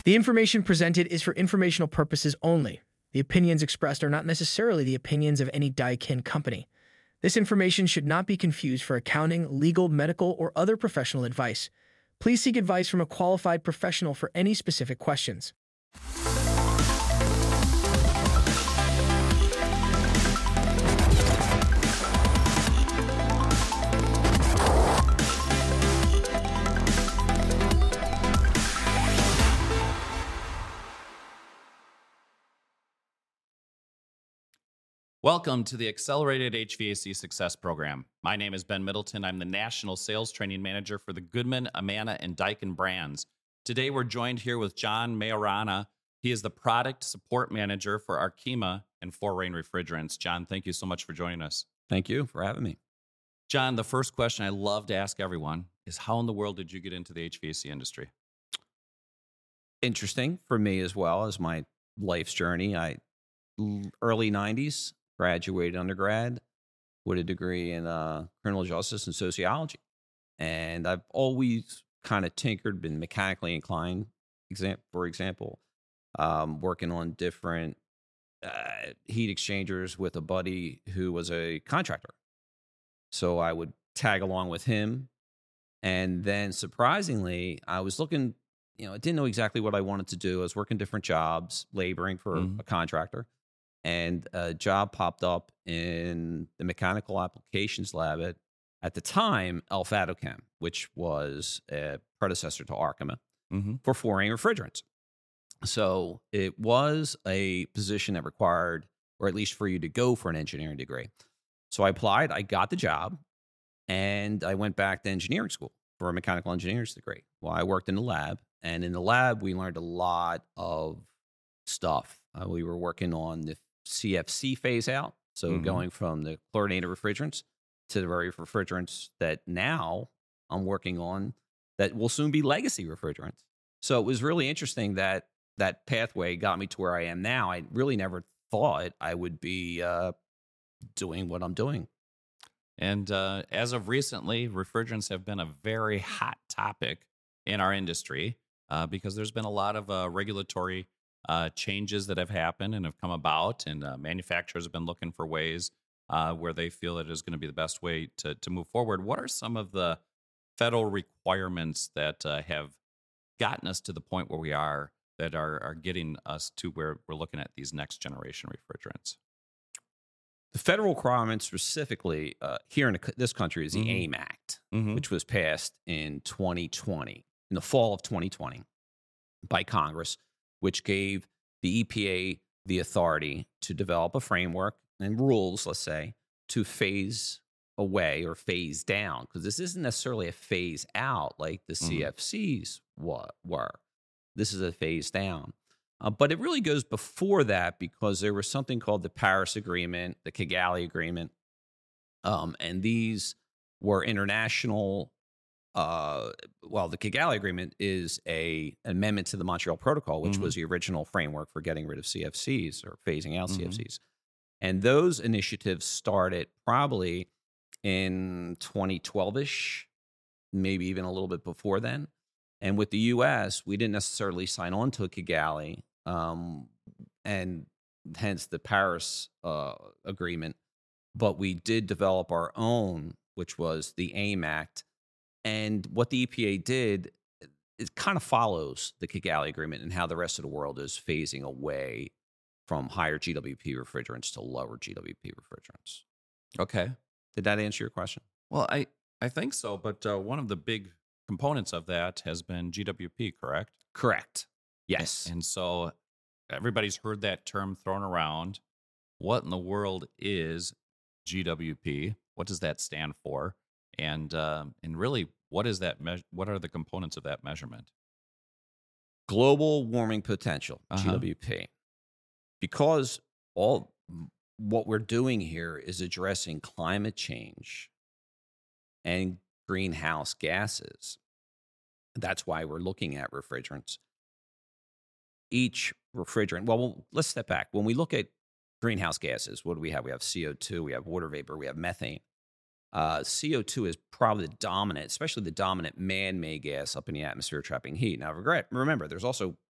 The information presented is for informational purposes only. The opinions expressed are not necessarily the opinions of any Daikin company. This information should not be confused for accounting, legal, medical, or other professional advice. Please seek advice from a qualified professional for any specific questions. Welcome to the Accelerated HVAC Success Program. My name is Ben Middleton. I'm the National Sales Training Manager for the Goodman, Amana, and Daikin brands. Today, we're joined here with John Majorana. He is the Product Support Manager for Arkema and Four-Rain Refrigerants. John, thank you so much for joining us. Thank you for having me. John, the first question I love to ask everyone is, how in the world did you get into the HVAC industry? Interesting for me as well as my life's journey. Early 90s. Graduated undergrad with a degree in criminal justice and sociology. And I've always kind of tinkered, been mechanically inclined, for example, working on different heat exchangers with a buddy who was a contractor. So I would tag along with him. And then surprisingly, I was looking, I didn't know exactly what I wanted to do. I was working different jobs, laboring for a contractor. And a job popped up in the mechanical applications lab at the time, Elfadochem, which was a predecessor to Arkema, for Four-Rain Refrigerants. So it was a position that required, or at least for you to go for an engineering degree. So I applied, I got the job, and I went back to engineering school for a mechanical engineer's degree. Well, I worked in the lab, and in the lab, we learned a lot of stuff. We were working on the CFC phase out. So going from the chlorinated refrigerants to the very refrigerants that now I'm working on that will soon be legacy refrigerants. So it was really interesting that that pathway got me to where I am now. I really never thought I would be doing what I'm doing. And as of recently, refrigerants have been a very hot topic in our industry because there's been a lot of regulatory changes that have happened and have come about, and manufacturers have been looking for ways where they feel it is going to be the best way to move forward. What are some of the federal requirements that have gotten us to the point where we are that are getting us to where we're looking at these next generation refrigerants? The federal requirement specifically here in this country is the AIM Act, which was passed in 2020, in the fall of 2020 by Congress, which gave the EPA the authority to develop a framework and rules, let's say, to phase away or phase down, because this isn't necessarily a phase out like the CFCs were. This is a phase down. But it really goes before that, because there was something called the Paris Agreement, the Kigali Agreement, and these were international. The Kigali Agreement is an amendment to the Montreal Protocol, which was the original framework for getting rid of CFCs or phasing out CFCs. And those initiatives started probably in 2012-ish, maybe even a little bit before then. And with the U.S., we didn't necessarily sign on to Kigali, and hence the Paris Agreement, but we did develop our own, which was the AIM Act. And what the EPA did, it kind of follows the Kigali Agreement and how the rest of the world is phasing away from higher GWP refrigerants to lower GWP refrigerants. Okay. Did that answer your question? Well, I think so, but one of the big components of that has been GWP, correct? Correct. Yes. And so everybody's heard that term thrown around. What in the world is GWP? What does that stand for? And really, what is that? What are the components of that measurement? Global warming potential, GWP. Because all what we're doing here is addressing climate change and greenhouse gases. That's why we're looking at refrigerants. Each refrigerant, well, let's step back. When we look at greenhouse gases, what do we have? We have CO2, we have water vapor, we have methane. CO2 is probably the dominant, especially the dominant man-made gas up in the atmosphere trapping heat. Now, remember, there's also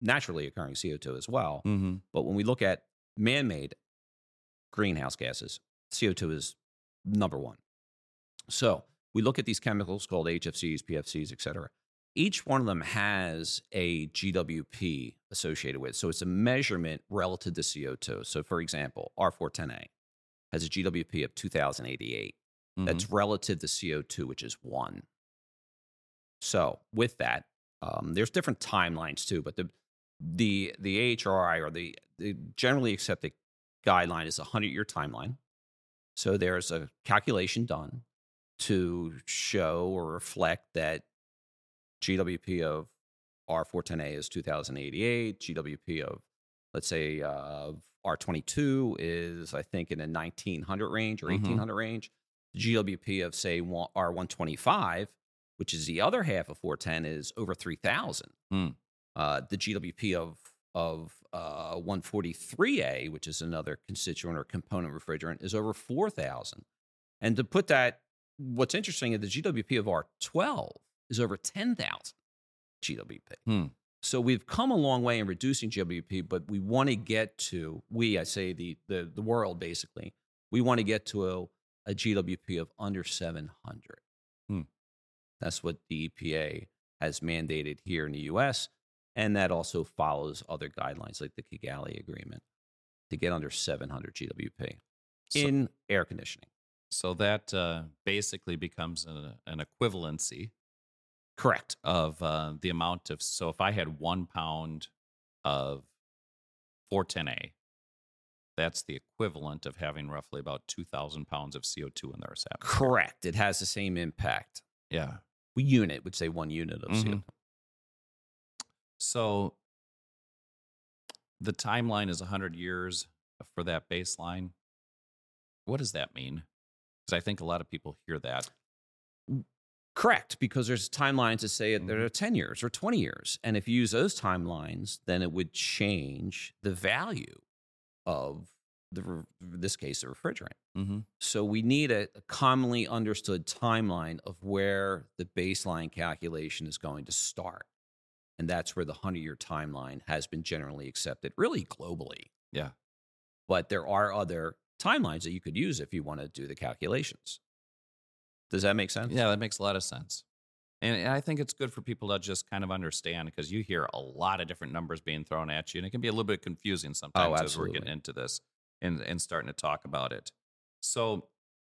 naturally occurring CO2 as well. Mm-hmm. But when we look at man-made greenhouse gases, CO2 is number one. So we look at these chemicals called HFCs, PFCs, et cetera. Each one of them has a GWP associated with it. So it's a measurement relative to CO2. So for example, R410A has a GWP of 2088. Mm-hmm. That's relative to CO2, which is 1. So with that, there's different timelines too, but the AHRI, or the generally accepted guideline, is a 100-year timeline. So there's a calculation done to show or reflect that GWP of R410A is 2088. GWP of, let's say, R22 is, I think, in the 1900 range or 1800 range. The GWP of, say, R125, which is the other half of 410, is over 3,000. Mm. The GWP of 143A, which is another constituent or component refrigerant, is over 4,000. And to put that, what's interesting is the GWP of R12 is over 10,000 GWP. Hmm. So we've come a long way in reducing GWP, but we want to get to, I say the world basically, we want to get to a GWP of under 700. Hmm. That's what the EPA has mandated here in the U.S., and that also follows other guidelines like the Kigali Agreement to get under 700 GWP in air conditioning. So that basically becomes an equivalency. Correct. Of the amount of, so if I had 1 pound of 410A, that's the equivalent of having roughly about 2,000 pounds of CO2 in the Earth's atmosphere. Correct. It has the same impact. Yeah. Unit would say 1 unit of CO2. So the timeline is 100 years for that baseline. What does that mean? Because I think a lot of people hear that. Correct, because there's timelines that say that are 10 years or 20 years. And if you use those timelines, then it would change the value of, in this case, the refrigerant. Mm-hmm. So we need a commonly understood timeline of where the baseline calculation is going to start. And that's where the 100-year timeline has been generally accepted, really globally. Yeah. But there are other timelines that you could use if you want to do the calculations. Does that make sense? Yeah, that makes a lot of sense. And I think it's good for people to just kind of understand, because you hear a lot of different numbers being thrown at you, and it can be a little bit confusing sometimes as we're getting into this and starting to talk about it. So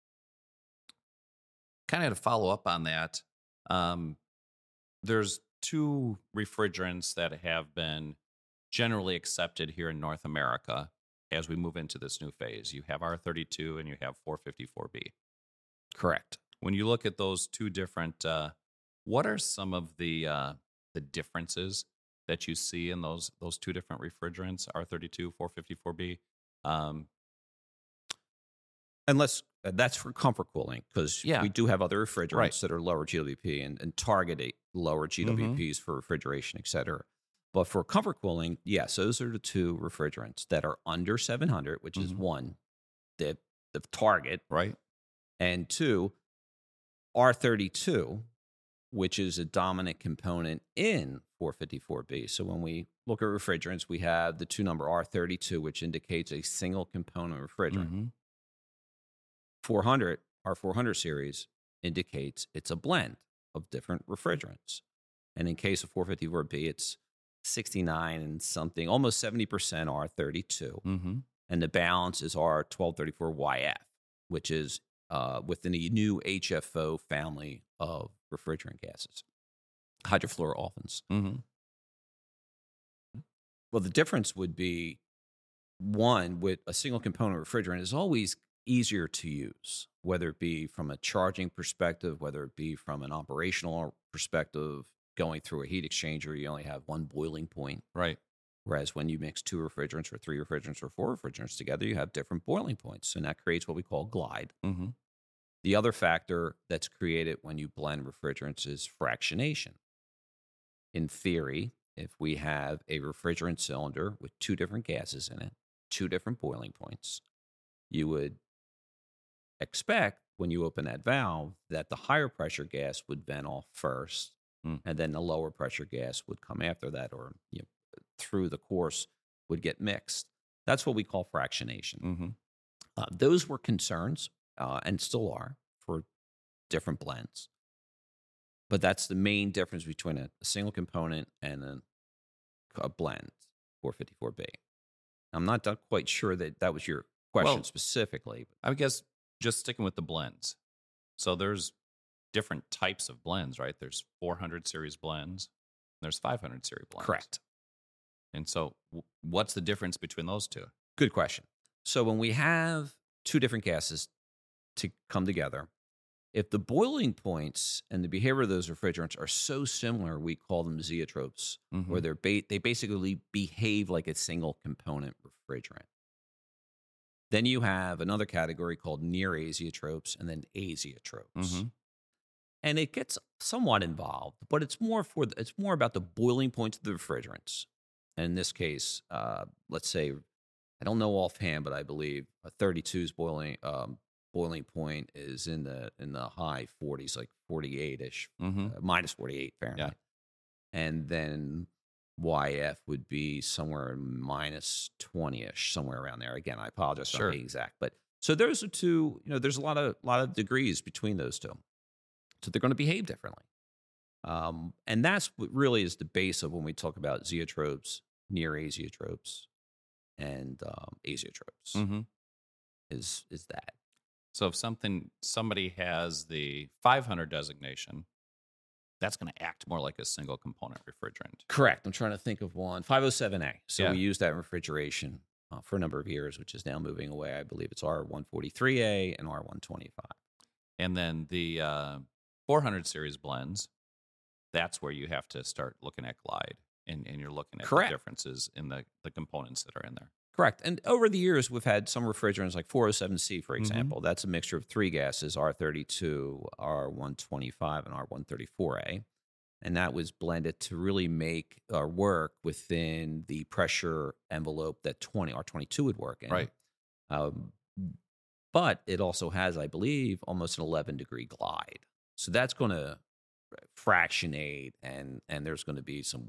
kind of to follow up on that, there's 2 refrigerants that have been generally accepted here in North America as we move into this new phase. You have R32 and you have 454B. Correct. When you look at those 2 different, what are some of the differences that you see in those 2 different refrigerants, R32, 454B? Unless that's for comfort cooling, because we do have other refrigerants that are lower GWP and target lower GWPs for refrigeration, et cetera. But for comfort cooling, yes, those are the 2 refrigerants that are under 700, which is 1, the target. Right. And 2, R32, which is a dominant component in 454B. So when we look at refrigerants, we have the 2 number R32, which indicates a single component refrigerant. Mm-hmm. 400, our 400 series indicates it's a blend of different refrigerants. And in case of 454B, it's 69 and something, almost 70% R32. Mm-hmm. And the balance is R1234YF, which is within the new HFO family of refrigerant gases, hydrofluorolefins. Mm-hmm. Well, the difference would be, one, with a single component refrigerant is always easier to use, whether it be from a charging perspective, whether it be from an operational perspective. Going through a heat exchanger, you only have 1 boiling point. Right. Whereas when you mix 2 refrigerants or 3 refrigerants or 4 refrigerants together, you have different boiling points, and that creates what we call glide. Mm-hmm. The other factor that's created when you blend refrigerants is fractionation. In theory, if we have a refrigerant cylinder with 2 different gases in it, 2 different boiling points, you would expect when you open that valve that the higher pressure gas would vent off first, and then the lower pressure gas would come after that, or through the course would get mixed. That's what we call fractionation. Mm-hmm. Those were concerns and still are for different blends. But that's the main difference between a single component and a blend, 454B. I'm not quite sure that was your question specifically. I guess just sticking with the blends. So there's different types of blends, right? There's 400 series blends. There's 500 series blends. Correct. And so what's the difference between those two? Good question. So when we have two different gases to come together, if the boiling points and the behavior of those refrigerants are so similar, we call them zeotropes, where they basically behave like a single component refrigerant. Then you have another category called near azeotropes and then azeotropes. And it gets somewhat involved, but it's more about the boiling points of the refrigerants. And in this case, let's say, I don't know offhand, but I believe a 32's boiling point is in the high 40s, like 48-ish, minus 48 Fahrenheit. Yeah. And then YF would be somewhere minus 20-ish, somewhere around there. Again, I apologize for not being exact, but so those are two. There's a lot of degrees between those two, so they're going to behave differently. And that's what really is the base of when we talk about zeotropes, near azeotropes, and azeotropes. Is that. So if somebody has the 500 designation, that's going to act more like a single component refrigerant. Correct. I'm trying to think of one. 507A. So we use that in refrigeration for a number of years, which is now moving away. I believe it's R143A and R125. And then the 400 series blends, that's where you have to start looking at glide, and you're looking at the differences in the components that are in there. Correct. And over the years, we've had some refrigerants like 407C, for example. That's a mixture of three gases, R32, R125, and R134A. And that was blended to really make work within the pressure envelope that R22 would work in. Right. But it also has, I believe, almost an 11-degree glide. So that's going to fractionate, and there's going to be some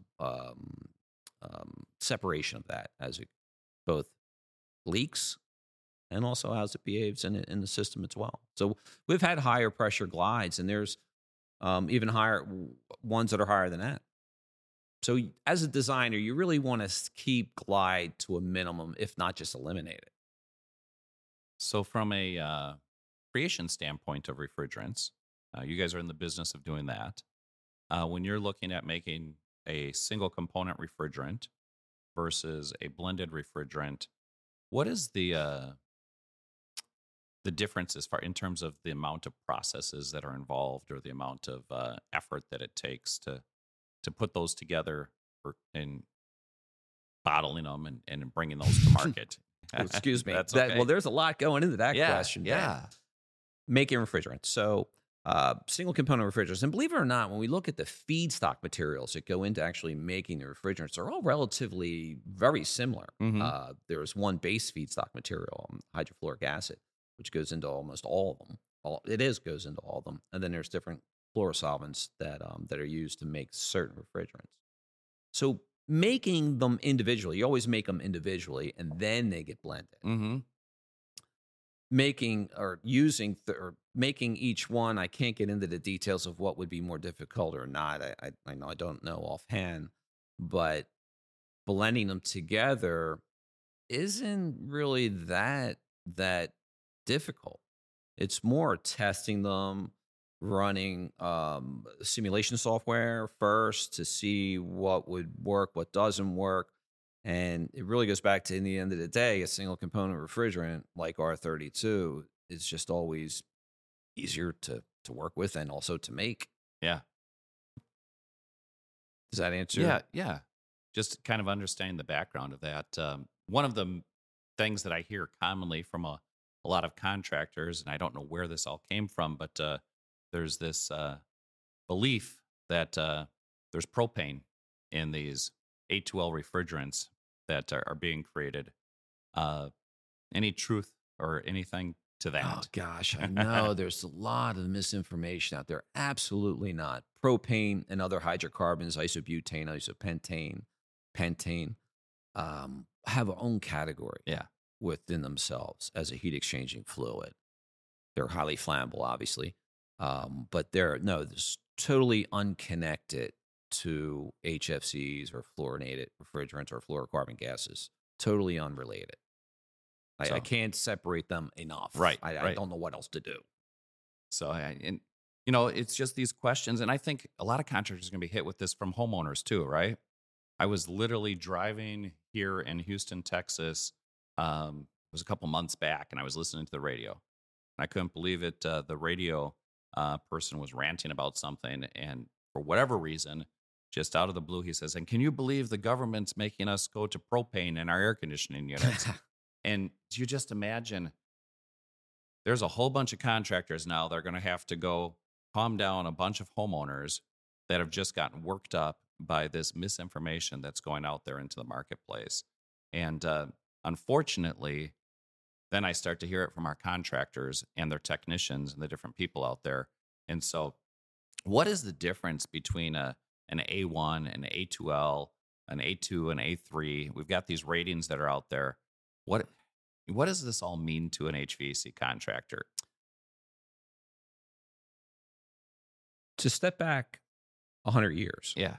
separation of that as it both leaks and also as it behaves in the system as well. So we've had higher pressure glides, and there's even higher ones that are higher than that. So as a designer, you really want to keep glide to a minimum, if not just eliminate it. So from a creation standpoint of refrigerants, you guys are in the business of doing that. When you're looking at making a single component refrigerant versus a blended refrigerant, what is the difference as far in terms of the amount of processes that are involved, or the amount of effort that it takes to put those together and bottling them and bringing those to market? Excuse me. That's okay. Well, there's a lot going into that question. Yeah. Making refrigerants. So single component refrigerants. And believe it or not, when we look at the feedstock materials that go into actually making the refrigerants, they're all relatively very similar. There's one base feedstock material, hydrofluoric acid, which goes into almost all of them. Goes into all of them. And then there's different fluorosolvents that are used to make certain refrigerants. So making them individually, you always make them individually, and then they get blended. Making each one, I can't get into the details of what would be more difficult or not. I know I don't know offhand, but blending them together isn't really that difficult. It's more testing them, running simulation software first to see what would work, what doesn't work. And it really goes back to, in the end of the day, a single component refrigerant like R32 is just always easier to work with and also to make. Yeah. Does that answer? Yeah. Just kind of understanding the background of that. One of the things that I hear commonly from a lot of contractors, and I don't know where this all came from, but there's this belief that there's propane in these A2L refrigerants that are being created. Any truth or anything to that? Oh, gosh, I know there's a lot of misinformation out there. Absolutely not. Propane and other hydrocarbons, isobutane, isopentane, Pantene, have their own category Yeah. within themselves as a heat exchanging fluid. They're highly flammable, obviously, but they're totally unconnected to HFCs or fluorinated refrigerants or fluorocarbon gases. Totally unrelated. I So- can't separate them enough. Right, I right. don't know what else to do. So, and it's just these questions. And I think a lot of contractors are going to be hit with this from homeowners too, right? I was literally driving here in Houston, Texas. It was a couple months back, and I was listening to the radio. And I couldn't believe it. The radio person was ranting about something, and for whatever reason, just out of the blue, he says, "And can you believe the government's making us go to propane in our air conditioning units?" And you just imagine there's a whole bunch of contractors now that are going to have to go calm down a bunch of homeowners that have just gotten worked up by this misinformation that's going out there into the marketplace. And unfortunately, then I start to hear it from our contractors and their technicians and the different people out there. And so, what is the difference between an A1, an A2L, an A2, an A3? We've got these ratings that are out there. What does this all mean to an HVAC contractor? To step back 100 years, Yeah.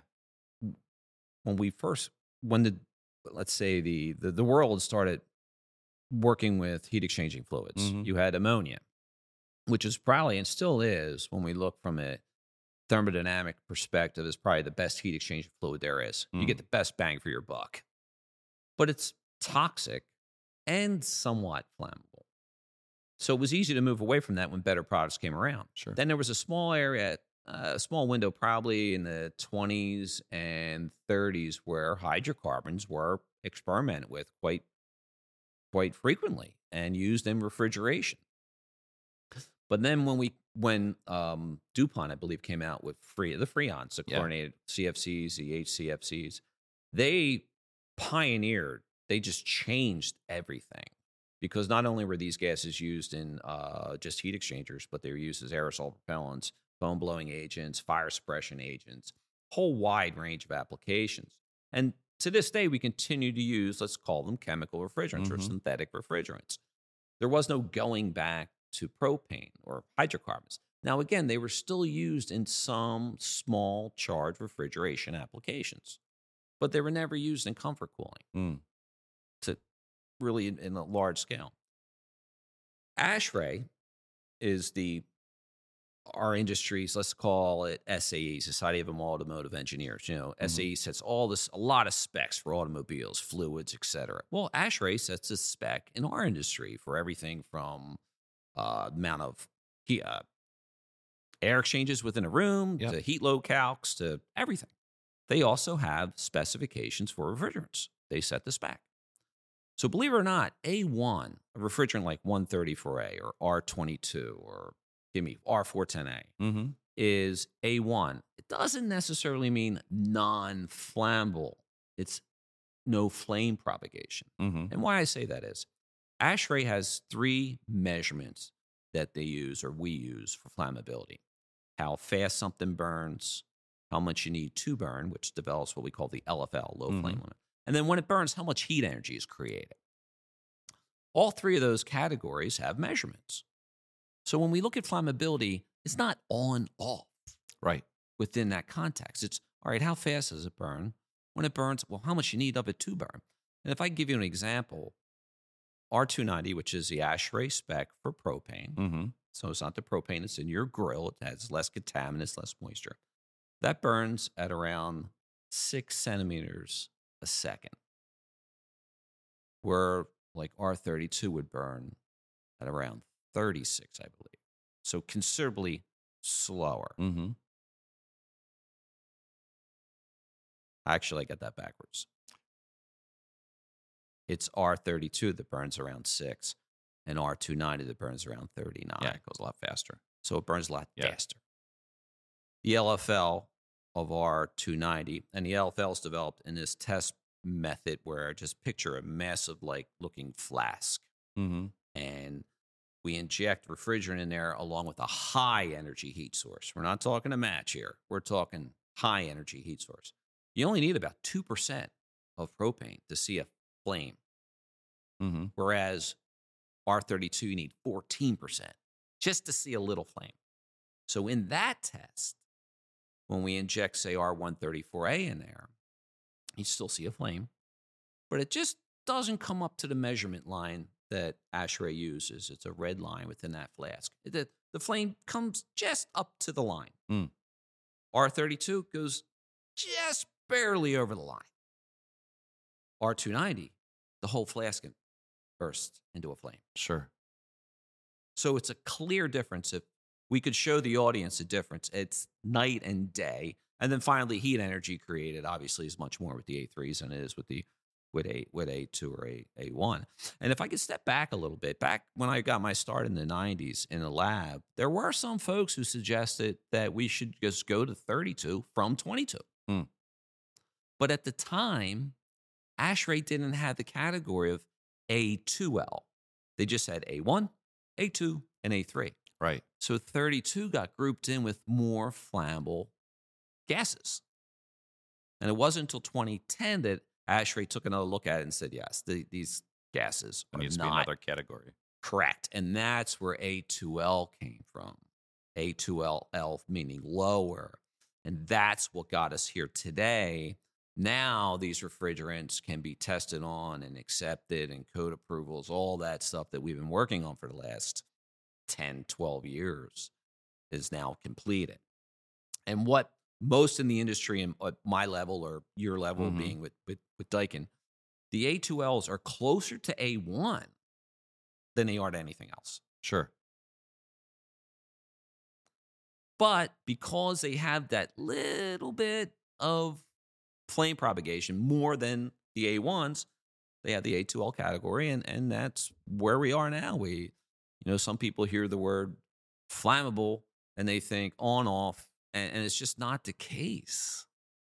let's say the world started working with heat exchanging fluids, Mhm. you had ammonia, which is probably and still is, when we look from a thermodynamic perspective, is probably the best heat exchanging fluid there is. You get the best bang for your buck, but it's toxic and somewhat flammable. So it was easy to move away from that when better products came around. Sure. Then there was a small area, a small window, probably in the 20s and 30s, where hydrocarbons were experimented with quite frequently and used in refrigeration. But then when DuPont, I believe, came out with the Freons, the chlorinated CFCs, the HCFCs, they pioneered. They just changed everything, because not only were these gases used in just heat exchangers, but they were used as aerosol propellants, foam blowing agents, fire suppression agents, whole wide range of applications. And to this day, we continue to use, let's call them chemical refrigerants or synthetic refrigerants. There was no going back to propane or hydrocarbons. Now, again, they were still used in some small charge refrigeration applications, but they were never used in comfort cooling to really in a large scale. ASHRAE is our industry's, let's call it SAE, Society of Automotive Engineers. SAE sets a lot of specs for automobiles, fluids, etc. Well, ASHRAE sets a spec in our industry for everything from amount of air exchanges within a room to heat load calcs to everything. They also have specifications for refrigerants. They set the spec. So believe it or not, A1, a refrigerant like 134A or R22 or R410A, is A1. It doesn't necessarily mean non-flammable. It's no flame propagation. And why I say that is, ASHRAE has 3 measurements that they use or we use for flammability: how fast something burns, how much you need to burn, which develops what we call the LFL, low flame limit, and then when it burns, how much heat energy is created. All 3 of those categories have measurements. So when we look at flammability, it's not on-off. Right. Within that context, it's, all right, how fast does it burn? When it burns, well, how much you need of it to burn? And if I give you an example, R290, which is the ASHRAE spec for propane, so it's not the propane that's in your grill, it has less contaminants, less moisture. That burns at around 6 centimeters a second, where like R32 would burn at around 36, I believe. So considerably slower. Actually, I got that backwards. It's R32 that burns around 6, and R290 that burns around 39. Yeah, it goes a lot faster. So it burns a lot faster. The LFL of R290, and the LFL is developed in this test method where just picture a massive, looking flask, and we inject refrigerant in there along with a high energy heat source. We're not talking a match here. We're talking high energy heat source. You only need about 2% of propane to see a flame, Mm-hmm. whereas R32, you need 14% just to see a little flame. So in that test, when we inject, say, R134A in there, you still see a flame, but it just doesn't come up to the measurement line that ASHRAE uses. It's a red line within that flask. The flame comes just up to the line. Mm. R32 goes just barely over the line. R290, the whole flask bursts into a flame. Sure. So it's a clear difference. If we could show the audience a difference, it's night and day. And then finally, heat energy created obviously is much more with the A3s than it is with A2 or A1. And if I could step back a little bit, back when I got my start in the 90s in the lab, there were some folks who suggested that we should just go to 32 from 22. Hmm. But at the time, ASHRAE didn't have the category of A2L. They just had A1, A2, and A3. Right. So 32 got grouped in with more flammable gases. And it wasn't until 2010 that ASHRAE took another look at it and said, yes, these gases There are needs to be not another category. correct. And that's where A2L came from. A2L meaning lower. And that's what got us here today. Now these refrigerants can be tested on and accepted and code approvals, all that stuff that we've been working on for the last 10, 12 years is now completed. And what most in the industry and at my level or your level being with Daikin, the A2Ls are closer to A1 than they are to anything else. Sure. But because they have that little bit of flame propagation more than the A1s, they have the A2L category, and that's where we are now. Some people hear the word flammable and they think on, off, and it's just not the case.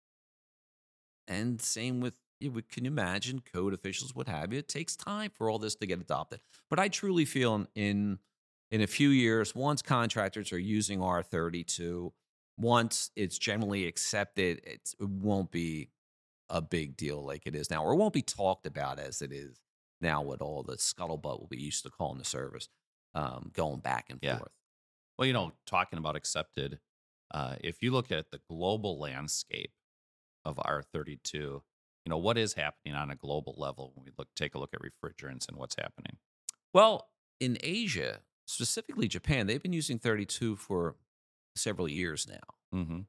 And same with, can you imagine code officials, what have you? It takes time for all this to get adopted. But I truly feel in a few years, once contractors are using R32, once it's generally accepted, it won't be a big deal like it is now, or it won't be talked about as it is now with all the scuttlebutt we used to call in the service, going back and forth. Well, talking about accepted, if you look at the global landscape of R32, what is happening on a global level when we take a look at refrigerants and what's happening? Well, in Asia, specifically Japan, they've been using 32 for several years now. Mm-hmm.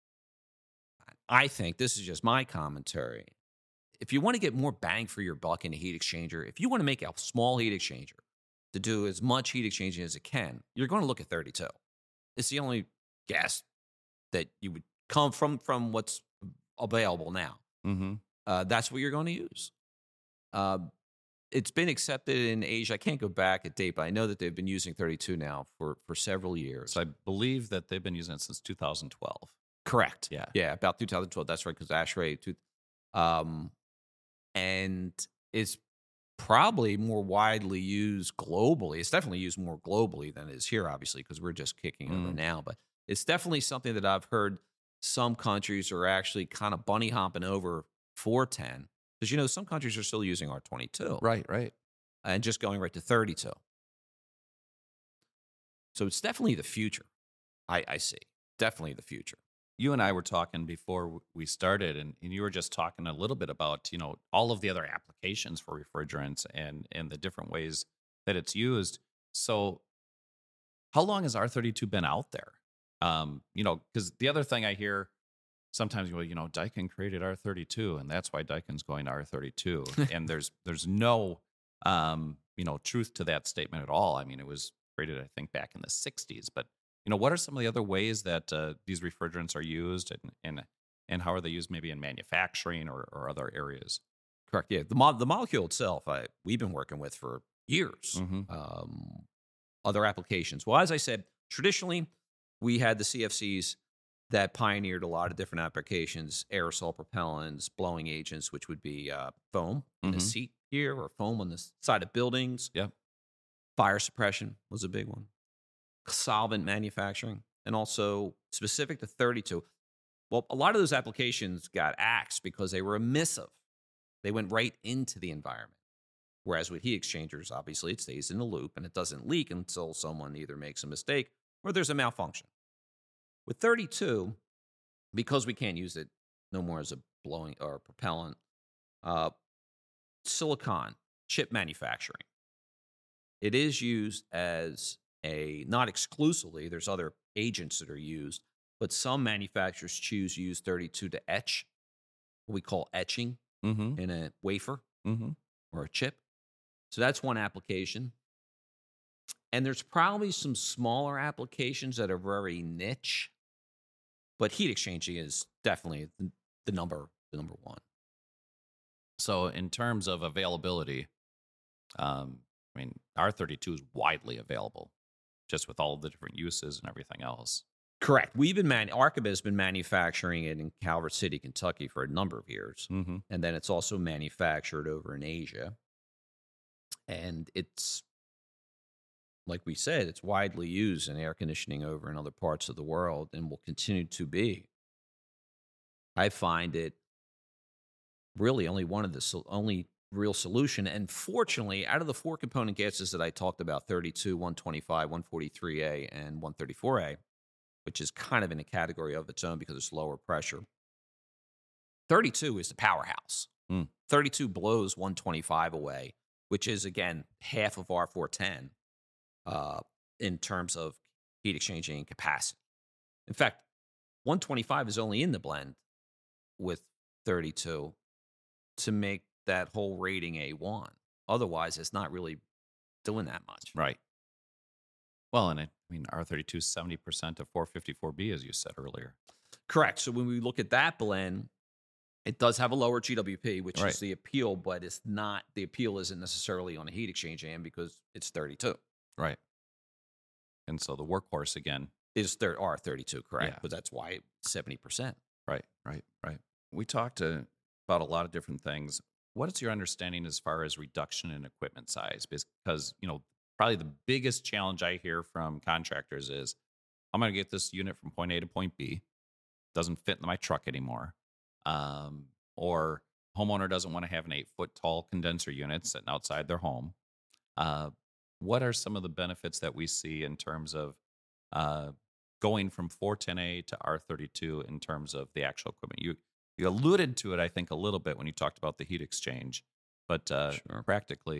I think, this is just my commentary, if you want to get more bang for your buck in a heat exchanger, if you want to make a small heat exchanger to do as much heat exchanging as it can, you're going to look at 32. It's the only gas that you would come from what's available now. Mm-hmm. That's what you're going to use. It's been accepted in Asia. I can't go back a date, but I know that they've been using 32 now for several years. So I believe that they've been using it since 2012. Correct. Yeah. Yeah, about 2012. That's right, because ASHRAE. And it's probably more widely used globally. It's definitely used more globally than it is here, obviously, because we're just kicking over now. But it's definitely something that I've heard some countries are actually kind of bunny hopping over 410. Because, some countries are still using R22. Right. And just going right to 32. So it's definitely the future, I see. Definitely the future. You and I were talking before we started, and you were just talking a little bit about, all of the other applications for refrigerants and the different ways that it's used. So how long has R32 been out there? Because the other thing I hear sometimes, Daikin created R32, and that's why Daikin's going to R32. And there's no, truth to that statement at all. I mean, it was created, I think, back in the 60s, but what are some of the other ways that these refrigerants are used, and how are they used maybe in manufacturing or other areas? Correct. Yeah, the molecule itself, we've been working with for years. Other applications. Well, as I said, traditionally, we had the CFCs that pioneered a lot of different applications, aerosol propellants, blowing agents, which would be foam in the seat here or foam on the side of buildings. Yep. Fire suppression was a big one. Solvent manufacturing, and also specific to 32. Well, a lot of those applications got axed because they were emissive. They went right into the environment. Whereas with heat exchangers, obviously it stays in the loop and it doesn't leak until someone either makes a mistake or there's a malfunction. With 32, because we can't use it no more as a blowing or propellant, silicon chip manufacturing. It is used as not exclusively, there's other agents that are used, but some manufacturers choose to use 32 to etch, what we call etching Mm-hmm. in a wafer Mm-hmm. or a chip. So that's one application. And there's probably some smaller applications that are very niche, but heat exchanging is definitely the number one. So in terms of availability, I mean, R32 is widely available, just with all of the different uses and everything else. Correct. Archibald has been manufacturing it in Calvert City, Kentucky for a number of years. Mm-hmm. And then it's also manufactured over in Asia. And it's, like we said, it's widely used in air conditioning over in other parts of the world and will continue to be. I find it really only only real solution. And fortunately, out of the 4 component gases that I talked about, 32, 125, 143A, and 134A, which is kind of in a category of its own because it's lower pressure, 32 is the powerhouse. 32 blows 125 away, which is, again, half of R410 in terms of heat exchanging capacity. In fact, 125 is only in the blend with 32 to make that whole rating A1. Otherwise, it's not really doing that much. Right. Well, and I mean, R32 is 70% of 454B, as you said earlier. Correct. So when we look at that blend, it does have a lower GWP, which Right. is the appeal, but it's not, the appeal isn't necessarily on a heat exchange end because it's 32. Right. And so the workhorse again Is R32, correct? Yeah. But that's why 70%. Right. We talked about a lot of different things. What is your understanding as far as reduction in equipment size? Because, probably the biggest challenge I hear from contractors is, I'm going to get this unit from point A to point B. Doesn't fit in my truck anymore. Or homeowner doesn't want to have an 8-foot tall condenser unit sitting outside their home. What are some of the benefits that we see in terms of going from 410A to R32 in terms of the actual equipment? You alluded to it, I think, a little bit when you talked about the heat exchange, but Sure. practically,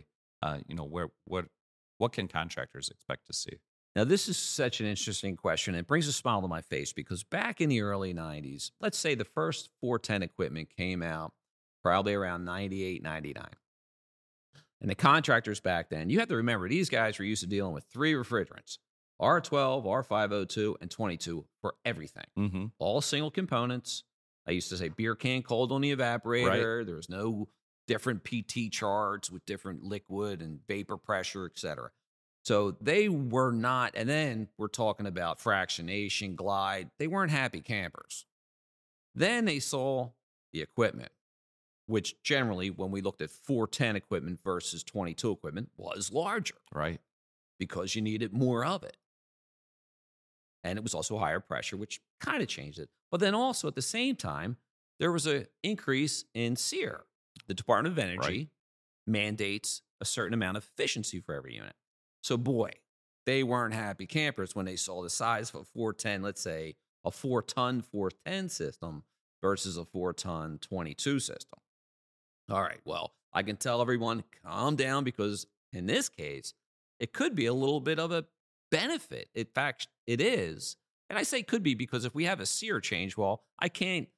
what can contractors expect to see? Now, this is such an interesting question. It brings a smile to my face because back in the early 90s, let's say the first 410 equipment came out probably around 98, 99. And the contractors back then, you have to remember, these guys were used to dealing with 3 refrigerants, R12, R502, and 22 for everything. Mm-hmm. All single components. I used to say beer can cold on the evaporator. There was no different PT charts with different liquid and vapor pressure, et cetera. So they were not, and then we're talking about fractionation, glide. They weren't happy campers. Then they saw the equipment, which generally, when we looked at 410 equipment versus 22 equipment, was larger Right. because you needed more of it. And it was also higher pressure, which kind of changed it. But then also at the same time, there was an increase in SEER. The Department of Energy mandates a certain amount of efficiency for every unit. So boy, they weren't happy campers when they saw the size of a 410, let's say a 4-ton 410 system versus a 4-ton 22 system. All right, well, I can tell everyone, calm down, because in this case, it could be a little bit of a benefit. In fact, it is. And I say could be because if we have a SEER change, well, we can't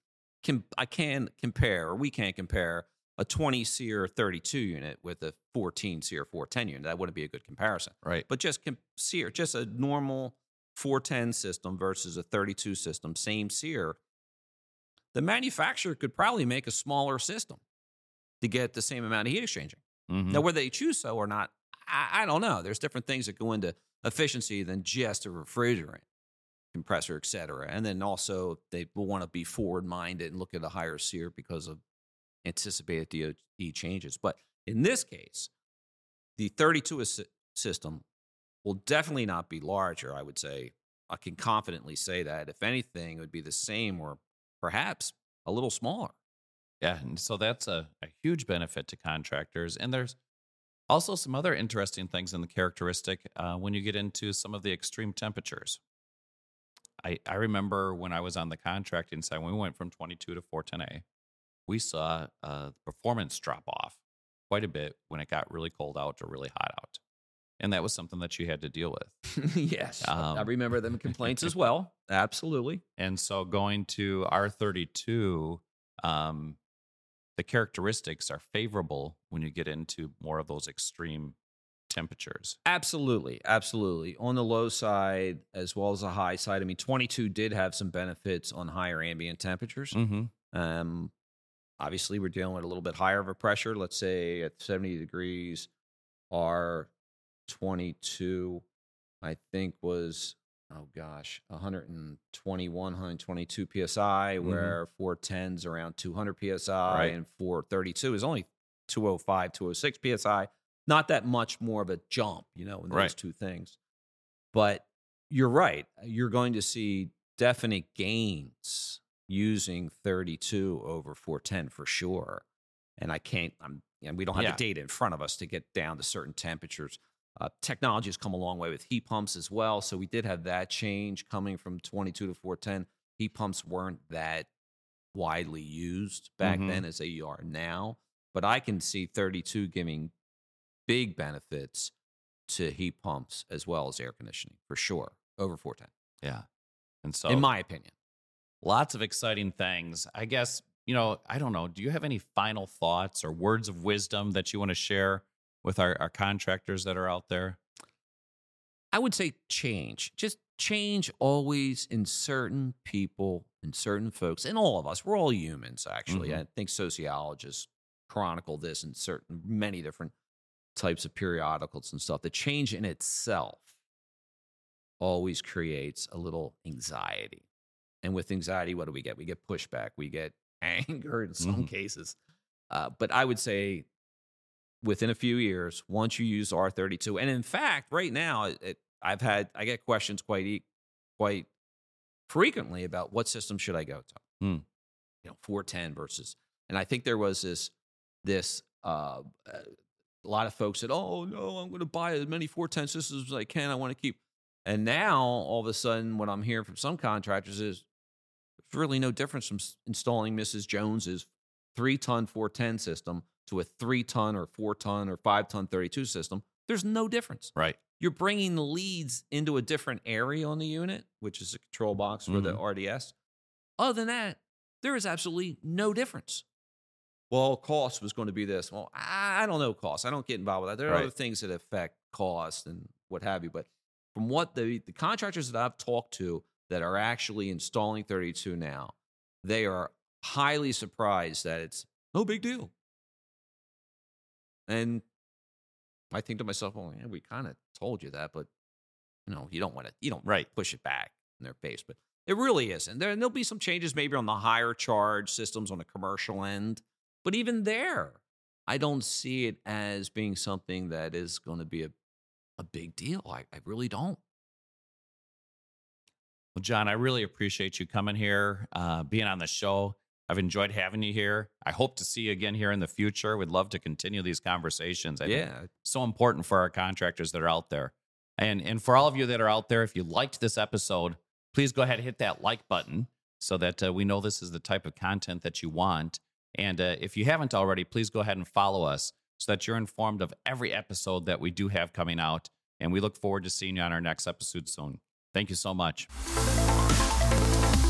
compare a 20 SEER 32 unit with a 14 SEER 410 unit. That wouldn't be a good comparison. Right. But just SEER, just a normal 410 system versus a 32 system, same SEER, the manufacturer could probably make a smaller system to get the same amount of heat exchanging. Mm-hmm. Now, whether they choose so or not, I don't know. There's different things that go into efficiency than just a refrigerant, compressor, et cetera. And then also they will want to be forward-minded and look at a higher SEER because of anticipated DOE changes. But in this case, the 32 system will definitely not be larger, I would say. I can confidently say that. If anything, it would be the same or perhaps a little smaller. Yeah, and so that's a huge benefit to contractors. And there's also some other interesting things in the characteristic when you get into some of the extreme temperatures. I remember when I was on the contracting side, when we went from 22 to 410A, we saw performance drop off quite a bit when it got really cold out or really hot out. And that was something that you had to deal with. Yes. I remember them complaints as well. Absolutely. And so going to R32, the characteristics are favorable when you get into more of those extreme temperatures. Absolutely. Absolutely. On the low side as well as the high side. I mean, 22 did have some benefits on higher ambient temperatures. Mm-hmm. Obviously, we're dealing with a little bit higher of a pressure. Let's say at 70 degrees, our 22, I think was, 121, 122 PSI, where 410's around 200 PSI, and 432 is only 205, 206 PSI. Not that much more of a jump, in those two things. But you're right. You're going to see definite gains using 32 over 410 for sure. And we don't have the data in front of us to get down to certain temperatures. Technology has come a long way with heat pumps as well. So we did have that change coming from 22 to 410. Heat pumps weren't that widely used back then as they are now. But I can see 32 giving big benefits to heat pumps as well as air conditioning for sure over 410. Yeah. And so, in my opinion, lots of exciting things. I guess, I don't know. Do you have any final thoughts or words of wisdom that you want to share with our contractors that are out there? I would say change. Just change always in certain people and certain folks and all of us. We're all humans, actually. I think sociologists chronicle this in many different types of periodicals and stuff. The change in itself always creates a little anxiety. And with anxiety, what do we get? We get pushback. We get anger in some cases. But I would say within a few years, once you use R32, and in fact, right now, I get questions quite frequently about what system should I go to? 410 versus, and I think there was this a lot of folks said, oh no, I'm going to buy as many 410 systems as I can. I want to keep. And now all of a sudden, what I'm hearing from some contractors is there's really no difference from installing Mrs. Jones's 3-ton 410 system to a 3-ton or 4-ton or 5-ton 32 system. There's no difference. Right. You're bringing the leads into a different area on the unit, which is a control box for the RDS. Other than that, there is absolutely no difference. Well, cost was going to be this. Well, I don't know cost. I don't get involved with that. There are other things that affect cost and what have you. But from what the contractors that I've talked to that are actually installing 32 now, they are highly surprised that it's no big deal. And I think to myself, well, yeah, we kind of told you that, but you don't push it back in their face. But it really isn't. There'll be some changes maybe on the higher charge systems on the commercial end. But even there, I don't see it as being something that is going to be a big deal. I really don't. Well, John, I really appreciate you coming here, being on the show. I've enjoyed having you here. I hope to see you again here in the future. We'd love to continue these conversations. I think it's so important for our contractors that are out there. And for all of you that are out there, if you liked this episode, please go ahead and hit that like button so that we know this is the type of content that you want. And if you haven't already, please go ahead and follow us so that you're informed of every episode that we do have coming out. And we look forward to seeing you on our next episode soon. Thank you so much.